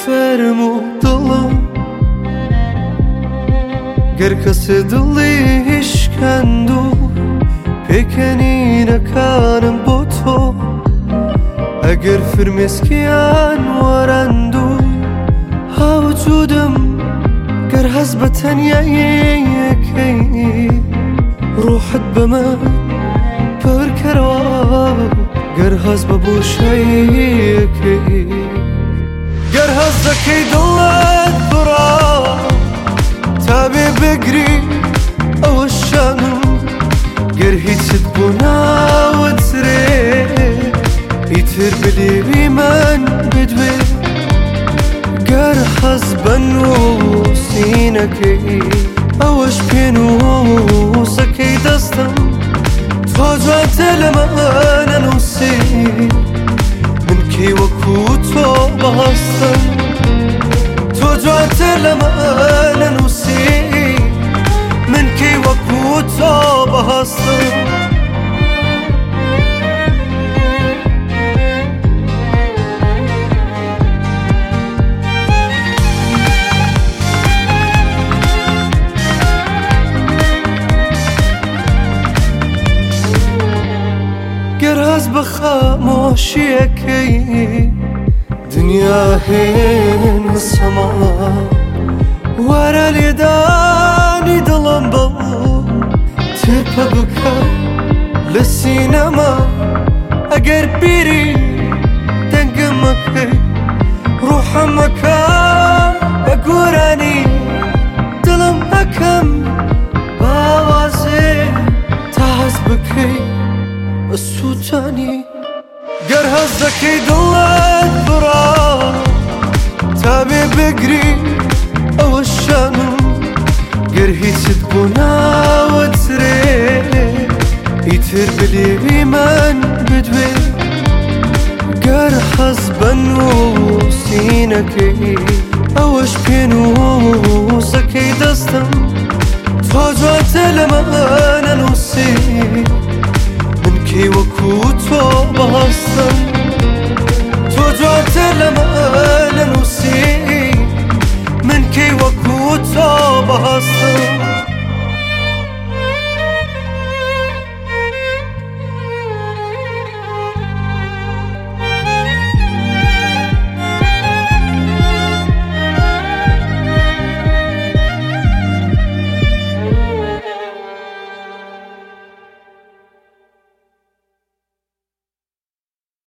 فرمو دڵم گەر کەسێ دڵی هیشکەند و پێکەنینەکانم بۆ تۆ ئەگەر فرمێسکیان وەرەند و هاوجودم گەر هەز بە تەنیاییەکەی ڕوحت بەمە پڕکەرەوە گەر هەز بە بۆشەیەکەی گەر هەز دەکەی دڵت بڕا تا بێ بگری ئەوە شانم گەر هیچت بۆ ناوەترێ ئیتر بلێوی من بدوێ گەر حەز بە نووسینەکەی ئەوەش پێنووسەکەی دەستم تۆ جوانتە لە مەمە نووسی من کەی وەکو تۆ بەهەستم تۆ جوانتە لە مەمە نووسی من کەی وەکو تۆ بەهەستم گەر هەز بە خامۆشیەکەی دنیا هێنە سەما وەرە لێدانی دڵم بە تێپە بکە لە سینەما ئەگەر بیری دەنگم مەکەی ڕوحەم مەکەم بە گۆرانی دڵم ئەکەم باوازێ تا هەز بکەی سووتانی گەر هەز دەکەی دڵت بڕا تا بێ بگری ئەوە شانم گەر هیچت بۆ ناوەترێ ئیتر بلێوی من بدوێ گەر حەز بە نووسینەکەی ئەوەش پێنووسەکەی دەستم تۆ جوانتە لە مەمە نووسی من کەی وەکو تۆ بەهەستم تۆ جوانتە لە مەمە